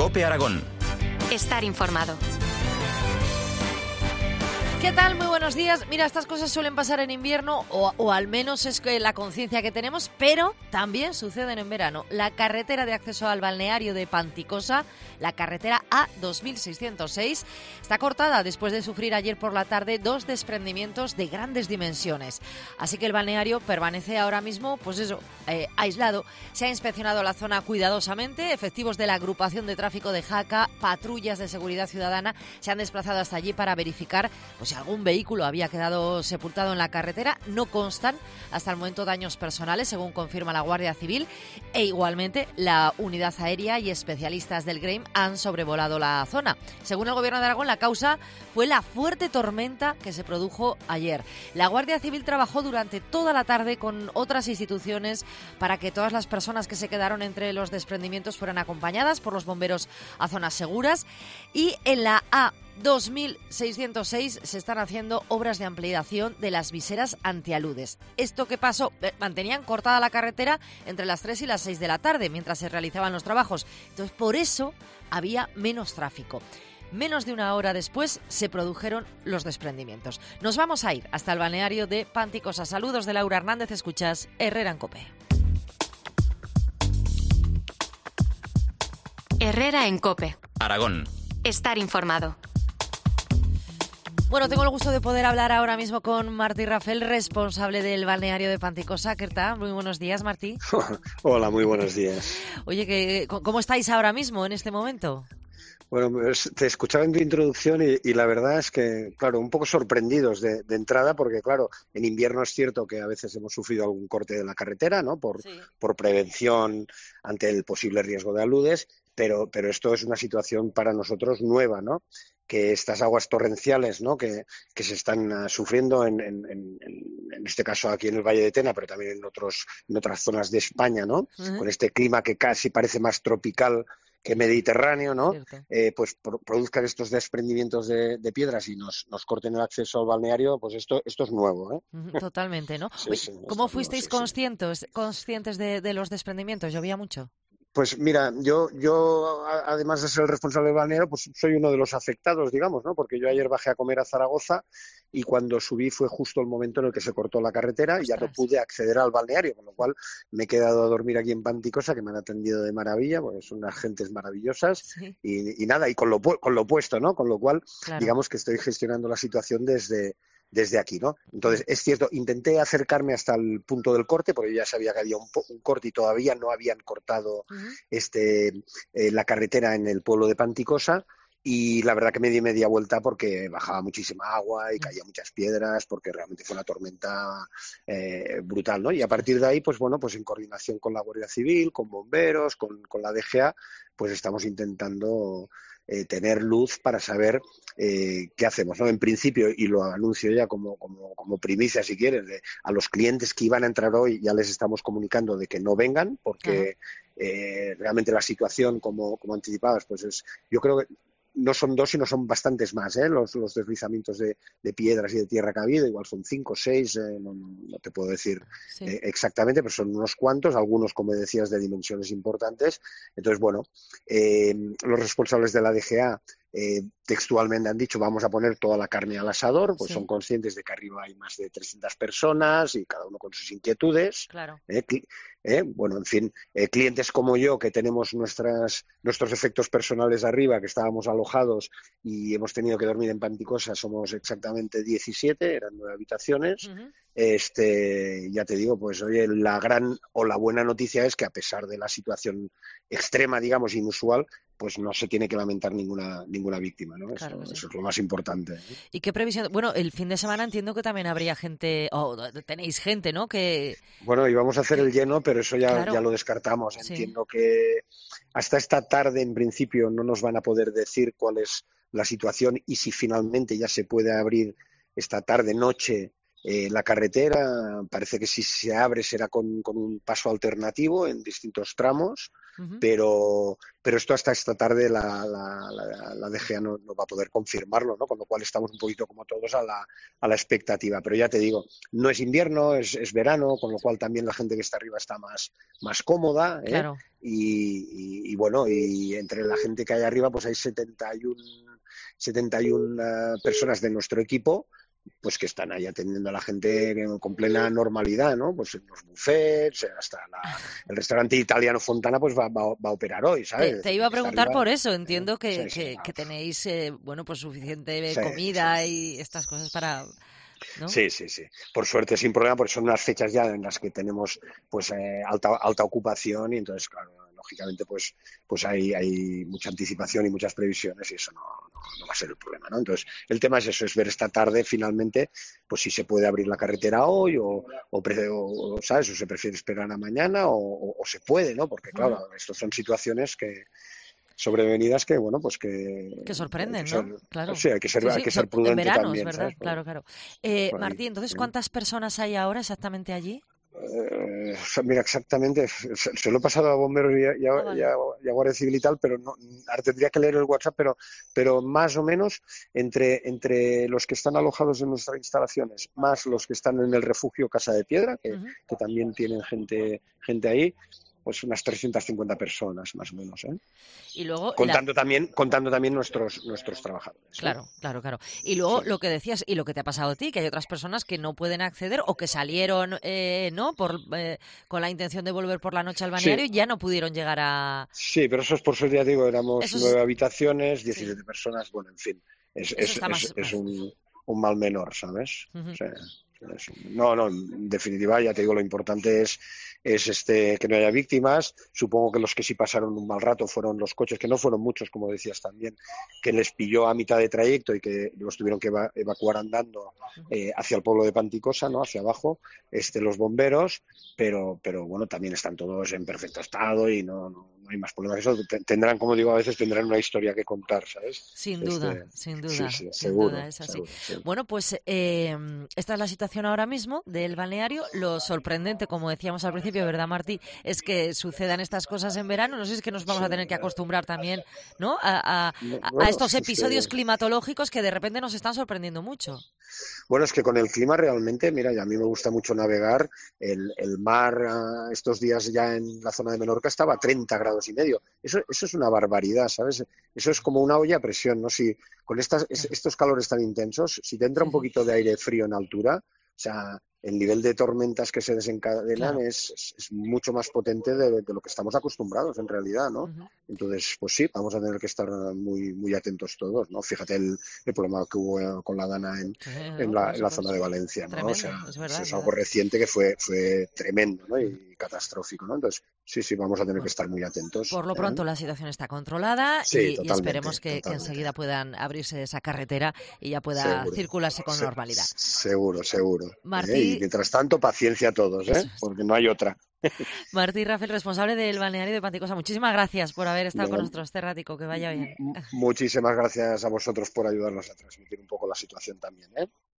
COPE Aragón. Estar informado. ¿Qué tal? Muy buenos días. Mira, estas cosas suelen pasar en invierno, o al menos es que la conciencia que tenemos, pero también suceden en verano. La carretera de acceso al balneario de Panticosa, la carretera A2606, está cortada después de sufrir ayer por la tarde 2 desprendimientos de grandes dimensiones. Así que el balneario permanece ahora mismo, aislado. Se ha inspeccionado la zona cuidadosamente. Efectivos de la agrupación de tráfico de Jaca, patrullas de seguridad ciudadana, se han desplazado hasta allí para verificar si algún vehículo había quedado sepultado en la carretera. No constan hasta el momento daños personales, según confirma la Guardia Civil, e igualmente la unidad aérea y especialistas del GREIM han sobrevolado la zona. Según el Gobierno de Aragón, la causa fue la fuerte tormenta que se produjo ayer. La Guardia Civil trabajó durante toda la tarde con otras instituciones para que todas las personas que se quedaron entre los desprendimientos fueran acompañadas por los bomberos a zonas seguras, y en la A2606 se están haciendo obras de ampliación de las viseras antialudes. ¿Esto qué pasó? Mantenían cortada la carretera entre las 3 y las 6 de la tarde mientras se realizaban los trabajos. Entonces, por eso había menos tráfico. Menos de una hora después se produjeron los desprendimientos. Nos vamos a ir hasta el balneario de Panticosa. Saludos de Laura Hernández, escuchas Herrera en COPE. Herrera en COPE. Aragón. Estar informado. Bueno, tengo el gusto de poder hablar ahora mismo con Martí Rafel, responsable del balneario de Panticosa. ¿Qué tal? Muy buenos días, Martí. Hola, muy buenos días. Oye, ¿cómo estáis ahora mismo, en este momento? Bueno, te escuchaba en tu introducción y la verdad es que, claro, un poco sorprendidos de entrada, porque, claro, en invierno es cierto que a veces hemos sufrido algún corte de la carretera, ¿no? Por prevención ante el posible riesgo de aludes, pero esto es una situación para nosotros nueva, ¿no? Que estas aguas torrenciales, ¿no? que se están sufriendo en este caso aquí en el Valle de Tena, pero también en otras zonas de España, ¿no? Uh-huh. Con este clima que casi parece más tropical que mediterráneo, ¿no? Pues produzcan estos desprendimientos de piedras y nos corten el acceso al balneario, pues esto es nuevo, ¿eh? Totalmente, ¿no? Sí, Oye, sí, ¿cómo fuisteis conscientes de los desprendimientos? ¿Llovía mucho? Pues mira, yo además de ser el responsable del balneario, pues soy uno de los afectados, digamos, ¿no? Porque yo ayer bajé a comer a Zaragoza y cuando subí fue justo el momento en el que se cortó la carretera y ya no pude acceder al balneario, con lo cual me he quedado a dormir aquí en Panticosa, que me han atendido de maravilla, porque son unas gentes maravillosas, sí. y nada, y con lo opuesto, ¿no? Con lo cual, claro, digamos que estoy gestionando la situación desde aquí, ¿no? Entonces, es cierto, intenté acercarme hasta el punto del corte, porque ya sabía que había un corte y todavía no habían cortado la carretera en el pueblo de Panticosa, y la verdad que me di media vuelta porque bajaba muchísima agua y caía muchas piedras, porque realmente fue una tormenta brutal, ¿no? Y a partir de ahí, pues bueno, pues en coordinación con la Guardia Civil, con bomberos, con la DGA, pues estamos intentando tener luz para saber qué hacemos, ¿no? En principio, y lo anuncio ya como primicia, si quieres, a los clientes que iban a entrar hoy ya les estamos comunicando de que no vengan, porque realmente la situación, como anticipabas, pues yo creo que no son 2, sino son bastantes más, los deslizamientos de piedras y de tierra que ha habido, igual son 5 o 6, no te puedo decir exactamente, pero son unos cuantos, algunos, como decías, de dimensiones importantes. Entonces, bueno, los responsables de la DGA textualmente han dicho: vamos a poner toda la carne al asador, pues son conscientes de que arriba hay más de 300 personas y cada uno con sus inquietudes. Claro. Bueno, en fin, clientes como yo, que tenemos nuestros efectos personales arriba, que estábamos alojados y hemos tenido que dormir en Panticosa, somos exactamente 17, eran 9 habitaciones. Uh-huh. Ya te digo, pues oye, la buena noticia es que, a pesar de la situación extrema, digamos, inusual, pues no se tiene que lamentar ninguna víctima, ¿no? Claro, eso es lo más importante, ¿eh? ¿Y qué previsión? Bueno, el fin de semana entiendo que también habría gente, tenéis gente, ¿no? Bueno, íbamos a hacer el lleno, pero eso ya lo descartamos. Sí. Entiendo que hasta esta tarde, en principio, no nos van a poder decir cuál es la situación y si finalmente ya se puede abrir esta tarde-noche La carretera parece que si se abre será con un paso alternativo en distintos tramos, Ujú. pero esto hasta esta tarde la DGA no va a poder confirmarlo, ¿no? Con lo cual estamos un poquito como todos a la expectativa. Pero ya te digo, no es invierno, es verano, con lo cual también la gente que está arriba está más cómoda, ¿eh? Claro. Y bueno, y entre la gente que hay arriba, pues hay 71 personas de nuestro equipo, pues que están ahí atendiendo a la gente con plena normalidad, ¿no? Pues en los buffets, hasta el restaurante italiano Fontana, pues va a operar hoy, ¿sabes? Es Te decir, iba a que está preguntar arriba, por eso. Entiendo sí, sí, que tenéis, bueno, pues suficiente sí, sí. comida y estas cosas para, ¿no? Sí, sí, sí. Por suerte sin problema, porque son unas fechas ya en las que tenemos pues alta ocupación y entonces, claro, lógicamente pues hay mucha anticipación y muchas previsiones y eso no va a ser el problema, ¿no? Entonces, el tema es eso, es ver esta tarde finalmente pues si se puede abrir la carretera hoy ¿sabes? O se prefiere esperar a mañana o se puede, ¿no? Porque, Ujú. claro, estos son situaciones que sobrevenidas que, bueno, pues Que que hay sorprenden, que ser, ¿no? Claro. sí, Sí, hay sí, que ser en prudente verano, es también, verdad, ¿sabes? claro, claro. Por ahí. Martí, entonces, ¿cuántas personas hay ahora exactamente allí? Mira, exactamente, se lo he pasado a bomberos Ah, vale. y a Guardia Civil y tal, pero no, ahora tendría que leer el WhatsApp, pero más o menos entre los que están alojados en nuestras instalaciones, más los que están en el refugio Casa de Piedra, Ujú. que también tienen gente ahí, pues unas 350 personas más o menos, ¿eh? Y luego Contando también nuestros trabajadores, ¿eh? claro, claro, claro. Y Sí. luego lo que decías y lo que te ha pasado a ti, que hay otras personas que no pueden acceder o que salieron, ¿no? Con la intención de volver por la noche al balneario Sí, y ya no pudieron llegar a... sí, pero eso es por suerte, ya digo, éramos Eso es... 9 habitaciones, Sí, 17 personas, bueno, en fin, es, eso es, está es, más... es más... un mal menor, ¿sabes? Ujú. O sea, no, en definitiva, ya te digo, lo importante es que no haya víctimas. Supongo que los que sí pasaron un mal rato fueron los coches, que no fueron muchos, como decías también, que les pilló a mitad de trayecto y que los tuvieron que evacuar andando Ujú. hacia el pueblo de Panticosa, ¿no? Hacia abajo, los bomberos, pero bueno, también están todos en perfecto estado y no hay más problemas. Eso tendrán, como digo, a veces tendrán una historia que contar, ¿sabes? Sin duda, sin Sí, duda, sí, sin duda, seguro, es así. seguro, sí. Bueno, pues esta es la situación ahora mismo del balneario. Lo sorprendente, como decíamos al principio, ¿verdad, Martí? Es que sucedan estas cosas en verano. No sé si es que nos vamos Sí. a tener que acostumbrar también, ¿no? A Bueno, estos es que episodios climatológicos que de repente nos están sorprendiendo mucho. Bueno, es que con el clima realmente, mira, y a mí me gusta mucho navegar, el mar estos días ya en la zona de Menorca estaba a 30 grados y medio. Eso es una barbaridad, ¿sabes? Eso es como una olla a presión, ¿no? Si con Claro. estos calores tan intensos, si te entra Sí, un sí. poquito de aire frío en altura, o sea, el nivel de tormentas que se desencadenan Claro. es mucho más potente de lo que estamos acostumbrados en realidad, ¿no? Ujú. Entonces, pues sí, vamos a tener que estar muy atentos todos, ¿no? Fíjate el problema que hubo con la Dana Sí, en no, por la, eso, en la por zona eso. de Valencia, ¿no? O Tremendo, sea, es eso verdad, es es algo verdad. reciente que fue tremendo, ¿no? Ujú. Y catastrófico, ¿no? Entonces, sí, vamos a tener que Bueno. estar muy atentos, Por lo ¿eh? pronto la situación está controlada Sí, y esperemos totalmente, que totalmente. enseguida puedan abrirse esa carretera y ya pueda Seguro, circularse con normalidad. seguro. Y Martí, mientras tanto, paciencia a todos, ¿eh? eso es. Porque no hay otra. Martí Rafael, responsable del balneario de Panticosa. Muchísimas gracias por haber estado con Venga, nosotros este ratico. Que vaya bien. muchísimas gracias a vosotros por ayudarnos a transmitir un poco la situación también, ¿eh?